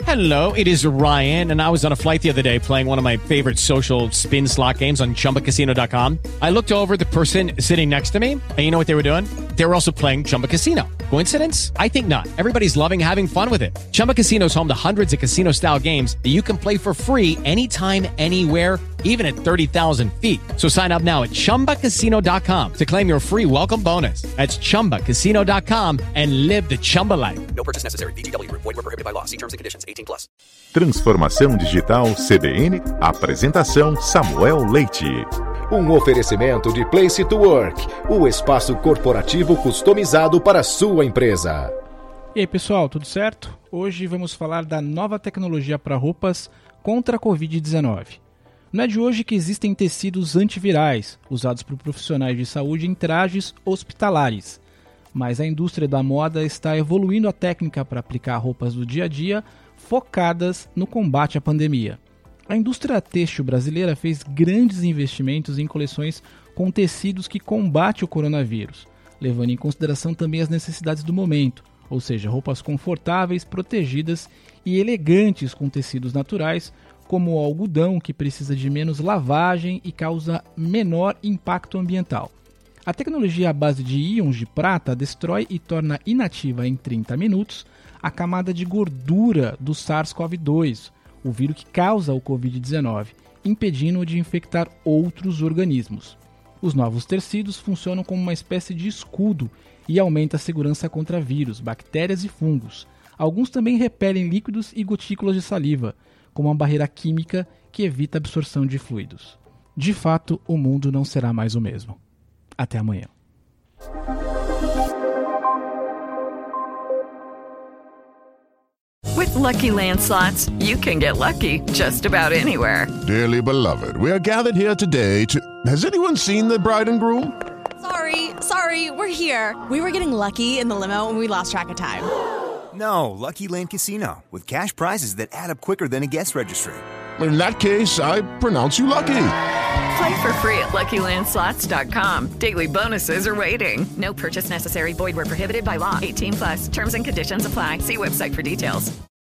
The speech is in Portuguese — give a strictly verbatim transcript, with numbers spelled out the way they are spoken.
Hello, it is Ryan, and I was on a flight the other day playing one of my favorite social spin slot games on Chumba Casino dot com. I looked over at the person sitting next to me, and you know what they were doing? They were also playing Chumba Casino. Coincidence? I think not. Everybody's loving having fun with it. Chumba Casino is home to hundreds of casino-style games that you can play for free anytime, anywhere, even at thirty thousand feet. So sign up now at Chumba Casino dot com to claim your free welcome bonus. That's Chumba Casino dot com and live the Chumba life. No purchase necessary. V G W. Void where prohibited by law. See terms and conditions. eighteen plus. Transformação Digital C B N. Apresentação Samuel Leite. Um oferecimento de Place to Work, o espaço corporativo customizado para a sua empresa. E aí pessoal, tudo certo? Hoje vamos falar da nova tecnologia para roupas contra a covid dezenove. Não é de hoje que existem tecidos antivirais usados por profissionais de saúde em trajes hospitalares, mas a indústria da moda está evoluindo a técnica para aplicar roupas do dia a dia focadas no combate à pandemia. A indústria têxtil brasileira fez grandes investimentos em coleções com tecidos que combatem o coronavírus, levando em consideração também as necessidades do momento, ou seja, roupas confortáveis, protegidas e elegantes com tecidos naturais, como o algodão, que precisa de menos lavagem e causa menor impacto ambiental. A tecnologia à base de íons de prata destrói e torna inativa em trinta minutos a camada de gordura do SARS-CoV dois, o vírus que causa o covid dezenove, impedindo-o de infectar outros organismos. Os novos tecidos funcionam como uma espécie de escudo e aumentam a segurança contra vírus, bactérias e fungos. Alguns também repelem líquidos e gotículas de saliva, como uma barreira química que evita a absorção de fluidos. De fato, o mundo não será mais o mesmo. Até amanhã. With Lucky Land Slots, you can get lucky just about anywhere. Dearly beloved, we are gathered here today to... Has anyone seen the bride and groom? Sorry, sorry, we're here. We were getting lucky in the limo and we lost track of time. No, Lucky Land Casino, with cash prizes that add up quicker than a guest registry. In that case, I pronounce you lucky. Play for free at Lucky Land Slots dot com. Daily bonuses are waiting. No purchase necessary. Void where prohibited by law. eighteen plus. Terms and conditions apply. See website for details.